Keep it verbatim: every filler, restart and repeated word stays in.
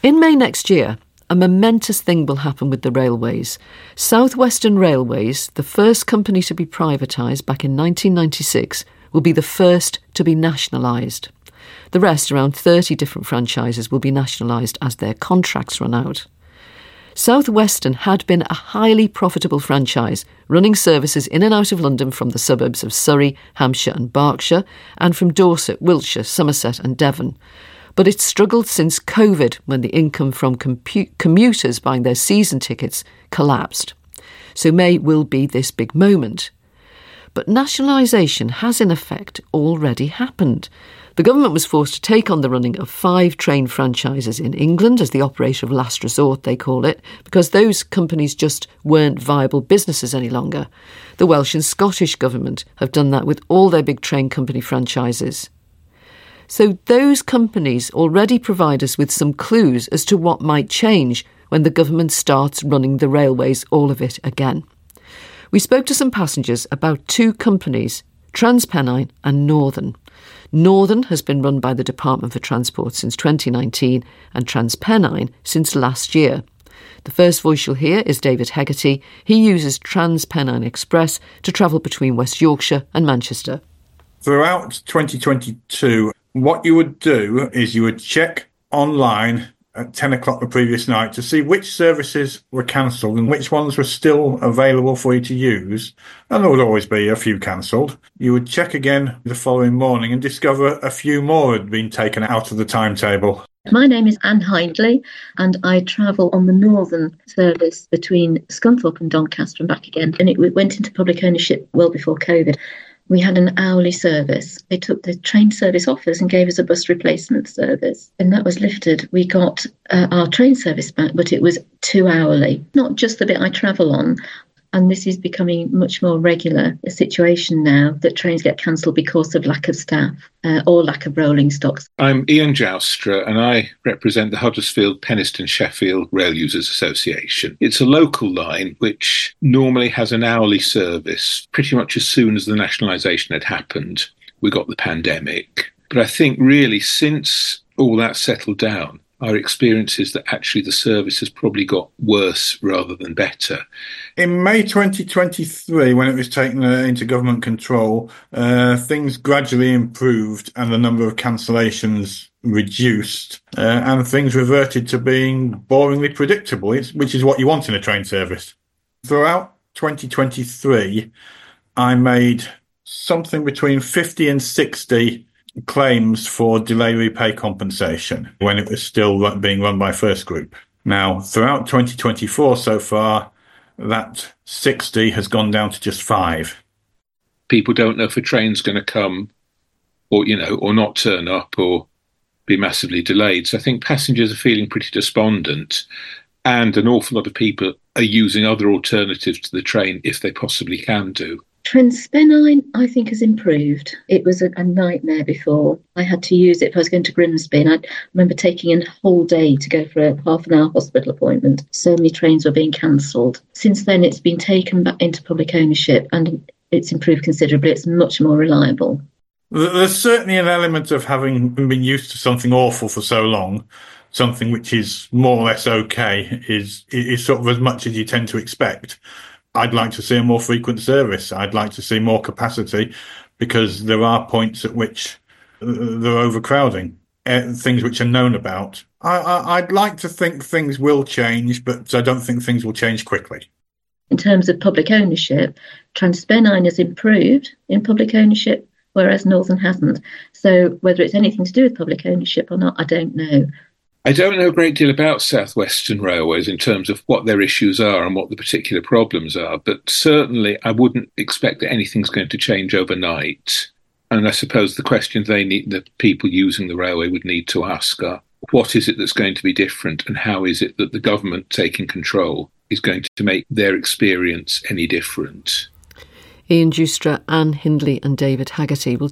In May next year, a momentous thing will happen with the railways. South Western Railways, the first company to be privatised back in nineteen ninety-six, will be the first to be nationalised. The rest, around thirty different franchises, will be nationalised as their contracts run out. South Western had been a highly profitable franchise, running services in and out of London from the suburbs of Surrey, Hampshire and Berkshire, and from Dorset, Wiltshire, Somerset and Devon. But it's struggled since COVID, when the income from compu- commuters buying their season tickets collapsed. So May will be this big moment. But nationalisation has in effect already happened. The government was forced to take on the running of five train franchises in England as the operator of last resort, they call it, because those companies just weren't viable businesses any longer. The Welsh and Scottish government have done that with all their big train company franchises. So those companies already provide us with some clues as to what might change when the government starts running the railways, all of it again. We spoke to some passengers about two companies, TransPennine and Northern. Northern has been run by the Department for Transport since twenty nineteen and TransPennine since last year. The first voice you'll hear is David Hegarty. He uses TransPennine Express to travel between West Yorkshire and Manchester. Throughout twenty twenty-two, what you would do is you would check online at ten o'clock the previous night to see which services were cancelled and which ones were still available for you to use. And there would always be a few cancelled. You would check again the following morning and discover a few more had been taken out of the timetable. My name is Anne Hindley and I travel on the Northern service between Scunthorpe and Doncaster and back again. And it went into public ownership well before COVID. We had an hourly service. They took the train service off us and gave us a bus replacement service. And that was lifted. We got uh, our train service back, but it was two hourly. Not just the bit I travel on. And this is becoming much more regular a situation now that trains get cancelled because of lack of staff uh, or lack of rolling stocks. I'm Ian Joustra and I represent the Huddersfield, Penistone, Sheffield Rail Users Association. It's a local line which normally has an hourly service pretty much as soon as the nationalisation had happened. We got the pandemic. But I think really since all that settled down, our experience is that actually the service has probably got worse rather than better. In May twenty twenty-three, when it was taken uh, into government control, uh, things gradually improved and the number of cancellations reduced uh, and things reverted to being boringly predictable, it's, which is what you want in a train service. Throughout twenty twenty-three, I made something between fifty and sixty claims for delay repay compensation when it was still being run by First Group. Now, throughout twenty twenty-four so far, that sixty has gone down to just five. People don't know if a train's going to come or, you know, or not turn up or be massively delayed. So I think passengers are feeling pretty despondent and an awful lot of people are using other alternatives to the train if they possibly can do. TransPennine, I think, has improved. It was a, a nightmare before. I had to use it if I was going to Grimsby, and I remember taking a whole day to go for a half an hour hospital appointment. So many trains were being cancelled. Since then, it's been taken back into public ownership, and it's improved considerably. It's much more reliable. There's certainly an element of having been used to something awful for so long. Something which is more or less okay is is sort of as much as you tend to expect. I'd like to see a more frequent service. I'd like to see more capacity because there are points at which they're overcrowding, uh, things which are known about. I, I, I'd like to think things will change, but I don't think things will change quickly. In terms of public ownership, TransPennine has improved in public ownership, whereas Northern hasn't. So whether it's anything to do with public ownership or not, I don't know. I don't know a great deal about South Western Railways in terms of what their issues are and what the particular problems are, but certainly I wouldn't expect that anything's going to change overnight. And I suppose the questions they need, the people using the railway would need to ask are, what is it that's going to be different and how is it that the government taking control is going to make their experience any different? Ian Joustra, Anne Hindley and David Hegarty will